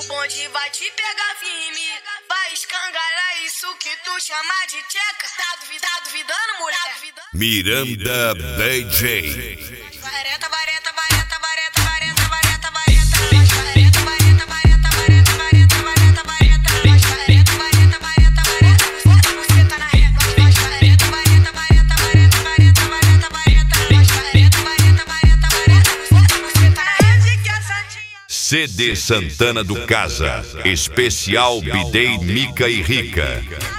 O bonde vai te pegar firme, vai escangalhar isso que tu chama de tcheca. Tá duvidando, mulher? Miranda DJ. Vareta, vareta, vareta, vareta, vareta, vareta, vareta, vareta, vareta, vareta, vareta, vareta, vareta, vareta, vareta, vareta, vareta, vareta, você tá na régua. Vareta, vareta, vareta, vareta, vareta, vareta, vareta, vareta, vareta, vareta, vareta, você tá na rede que a santinha. CD Santana do Casa, especial Bidei, Mica e Rica.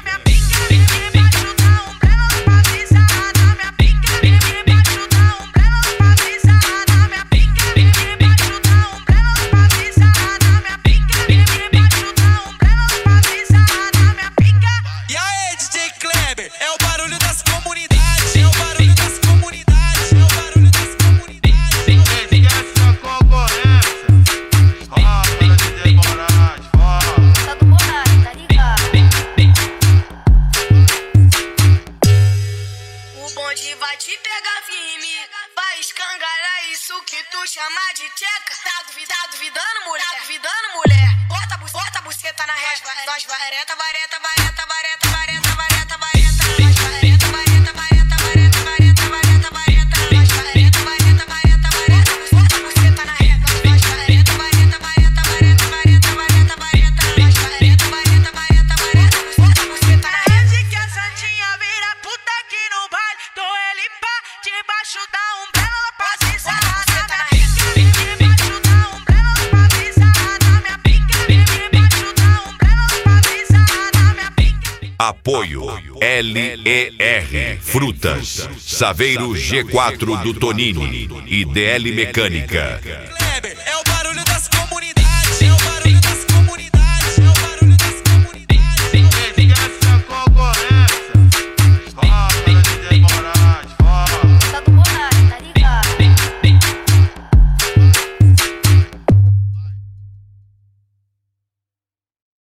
Vai te pegar firme, vai escangalhar isso que tu chama de tcheca. Tá duvidando, mulher? Bota a buceta na régua. Nós vareta, vareta, vareta, vareta, vareta, vareta, vareta, vareta, vareta, vareta, vareta, vareta, vareta, vareta, vareta, vareta, vareta, vareta, bota a buceta na régua. Nós vareta, vareta, vareta, vareta, vareta, vareta, vareta, vareta, vareta, vareta, vareta, bota a buceta na rede que a santinha vira puta aqui no baile. Debaixo da umbrella pra se sarrar na minha pica. Debaixo da umbrella pra se sarrar na minha pica. Debaixo da umbrella pra se sarrar na minha pica. Apoio LER Frutas, Saveiro G4 do Tonini e DL Mecânica.